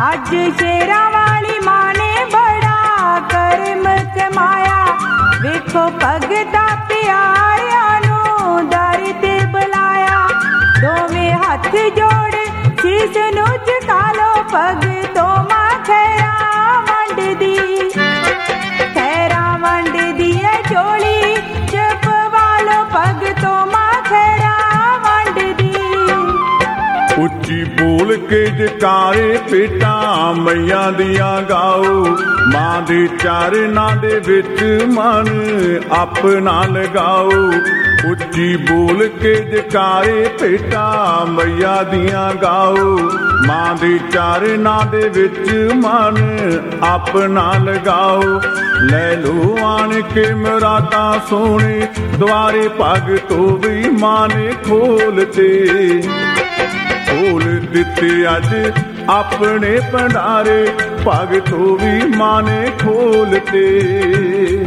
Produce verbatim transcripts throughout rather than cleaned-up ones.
ਅੱਜ ਸ਼ੇਰਾਂ ਵਾਲੀ ਮਾਂ ਨੇ ਬੜਾ ਕਰਮ ਕਮਾਇਆ। ਵੇਖੋ ਭਗਤਾਂ ਪਿਆਰਿਆਂ ਨੂੰ ਦਰ ਤੇ ਬੁਲਾਇਆ। ਦੋਵੇਂ ਹੱਥ ਜੋੜ ਸੀਸ ਨੂੰ ਝੁਕਾ ਲੋ, ਭਗਤੋਂ ਮਾਂ ਖੈਰਾਂ ਵੰਡਦੀ, ਖੈਰਾਂ ਵੰਡਦੀ ਏ ਝੋਲੀ ਜਪਵਾ ਲੋ, ਭਗਤੋਂ ਮਾਂ ਖੈਰਾਂ ਵੰਡਦੀ। ਉੱਚੀ ਬੋਲ ਕੇ ਜਕਾਰੇ ਭੇਟਾਂ ਮਈਆਂ ਦੀਆਂ ਗਾਓ, ਮਾਂ ਦੇ ਚਰਨਾਂ ਦੇ ਵਿੱਚ ਮਨ ਆਪਣਾ ਲਗਾਓ। ਉੱਚੀ ਬੋਲ ਕੇ ਜਕਾਰੇ ਭੇਟਾਂ ਮਈਆਂ ਦੀਆਂ ਗਾਓ, ਮਾਂ ਦੇ ਚਰਨਾਂ ਦੇ ਵਿੱਚ ਮਨ ਆਪਣਾ ਲਗਾਓ। ਲੈ ਲੋ ਆਣ ਕੇ ਮੁਰਾਦਾਂ ਸੋਹਣੇ ਦੁਆਰੇ, ਭਗਤੋਂ ਵੀ ਮਾਂ ਨੇ ਖੋਲ ਤੇ ਖੋਲ ਦਿੱਤੇ ਅੱਜ ਆਪਣੇ ਭੰਡਾਰੇ, ਭਗਤੋਂ ਵੀ ਮਾਂ ਨੇ ਖੋਲ ਤੇ।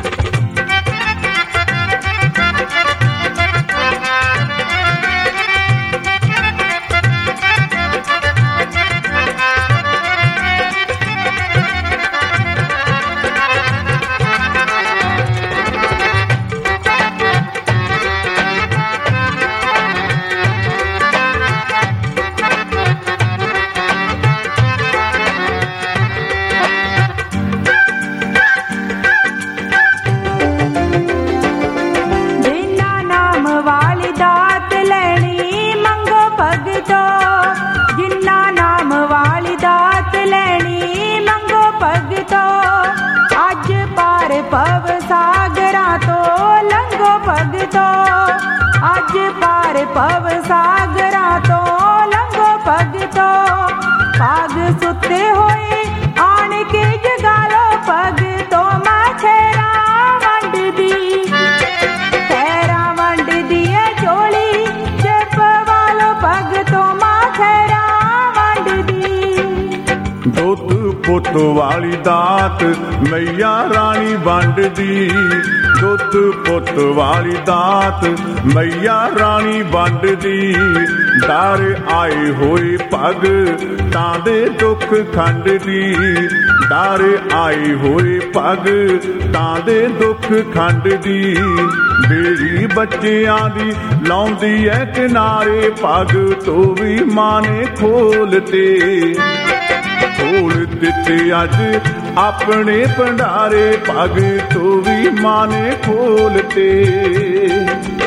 ਭਵ ਸਾਗਰਾਂ ਤੋਂ ਲੰਘੋ ਭਗਤੋ, ਅੱਜ ਪਾਰ ਭਵ ਸਾਗਰਾਂ ਤੋਂ ਲੰਘੋ ਭਗਤੋ। ਭਾਗ ਸੁੱਤੇ ਹੋਏ ਆਣ ਕੇ ਜਗਾ ਲੋ, ਭਗਤੋਂ ਮਾਂ ਖੈਰਾਂ ਵੰਡਦੀ, ਖੈਰਾਂ ਵੰਡਦੀ ਏ ਝੋਲੀ ਜਪਵਾ ਲੋ, ਭਗਤੋਂ ਮਾਂ ਖੈਰਾਂ ਵੰਡਦੀ। ਦੁੱਧ ਪੁੱਤ ਵਾਲੀ ਦਾਤ ਮਈਆ ਰਾਣੀ ਵੰਡਦੀ, ਦੁੱਧ ਪੁੱਤ ਵਾਲੀ ਦਾਤ ਮਈਆ ਰਾਣੀ ਵੰਡਦੀ। ਡਰ ਆਏ ਹੋਏ ਭਗਤਾਂ ਦੇ ਦੁੱਖ ਖੰਡਦੀ, ਡਰ ਆਏ ਹੋਏ ਭਗਤਾਂ ਦੇ ਦੁੱਖ ਖੰਡਦੀ। ਬੇੜੀ ਬੱਚਿਆਂ ਦੀ ਲਾਉਂਦੀ ਐ ਕਿਨਾਰੇ, ਭਗਤੋਂ ਵੀ ਮਾਂ ਨੇ ਖੋਲ ਤੇ ਖੋਲ ਦਿੱਤੇ ਅੱਜ ਆਪਣੇ ਭੰਡਾਰੇ, ਭਗਤੋਂ ਵੀ ਮਾਂ ਨੇ ਖੋਲ ਤੇ।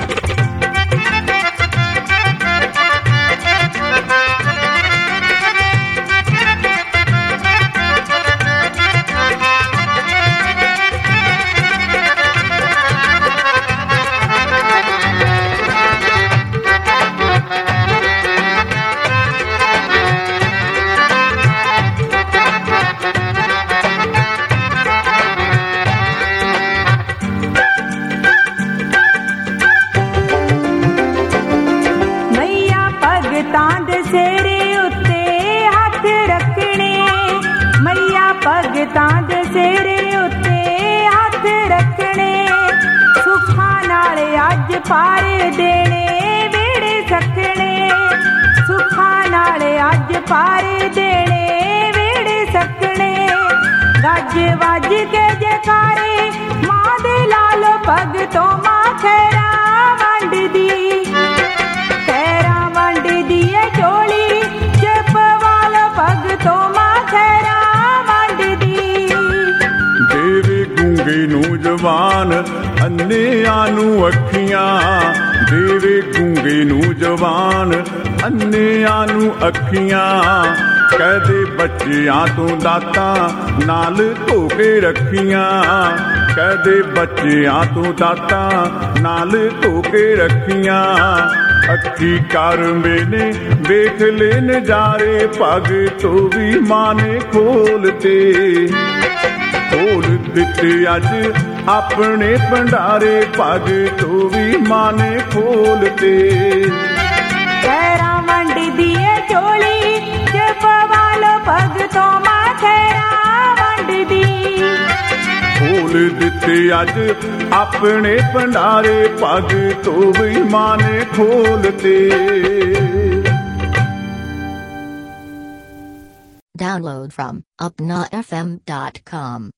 ਭਗਤਾਂ ਦੇ ਸਿਰੇ ਉੱਤੇ ਹੱਥ ਰੱਖਣੇ, ਮਈਆ ਭਗਤਾਂ ਦੇ ਸਿਰੇ ਉੱਤੇ ਹੱਥ ਰੱਖਣੇ। ਸੁੱਖਾਂ ਨਾਲ ਅੱਜ ਪਾਰ ਦੇਣੇ ਵਿਹੜੇ ਸੱਖਣੇ, ਸੁੱਖਾਂ ਨਾਲ ਅੱਜ ਪਾਰ ਦੇਣੇ ਵਿਹੜੇ ਸੱਖਣੇ। ਗੱਜ ਵੱਜ ਕੇ ਜੈਕਾਰੇ ਮਾਂ ਦੇ ਲਾ ਲੋ, ਭਗਤੋਂ ਮਾਂ ਖੈਰਾਂ ਵੰਡਦੀ, ਵੰਡਦੀ ਏ ਝੋਲੀ ਜਪਵਾ ਲੋ, ਭਗਤੋਂ ਮਾਂ ਖੈਰਾਂ ਵੰਡਦੀ। ਦੇਵੇ ਗੂੰਗੇ ਨੂੰ ਜਵਾਨ ਅੰਨਿਆਂ ਨੂੰ ਅੱਖੀਆਂ, ਦੇਵੇ ਗੂੰਗੇ ਨੂੰ ਜਵਾਨ ਅੰਨਿਆਂ ਨੂੰ ਅੱਖੀਆਂ। ਕਹਦੇ ਬੱਚਿਆਂ ਤੋਂ ਦਾਤਾਂ ਨਾਲ ਧੋ ਕੇ ਰੱਖੀਆਂ, ਕਹਦੇ ਬੱਚਿਆਂ ਤੋਂ ਦਾਤਾਂ ਨਾਲ ਧੋ ਕੇ ਰੱਖੀਆਂ। ਅੱਖੀ ਕਰਮੇ ਨੇ ਵੇਖ ਲੈ ਨਜ਼ਾਰੇ, ਭਗਤੋਂ ਵੀ ਮਾਂ ਨੇ ਖੋਲ ਤੇ ਖੋਲ ਦਿੱਤੇ ਅੱਜ ਆਪਣੇ ਭੰਡਾਰੇ, ਭਗਤੋਂ ਵੀ ਮਾਂ ਨੇ ਖੋਲ ਤੇ। ਖੈਰਾਂ ਵੰਡਦੀ ਏ ਝੋਲੀ ਜਪਵਾ ਲੋ, ਭਗਤੋਂ ਮਾਂ ਖੈਰਾਂ ਵੰਡਦੀ। ਖੋਲ ਦਿੱਤੇ ਅੱਜ ਆਪਣੇ ਭੰਡਾਰੇ, ਭਗਤੋਂ ਵੀ ਮਾਂ ਨੇ ਖੋਲ ਤੇ। Download from upna f m dot com.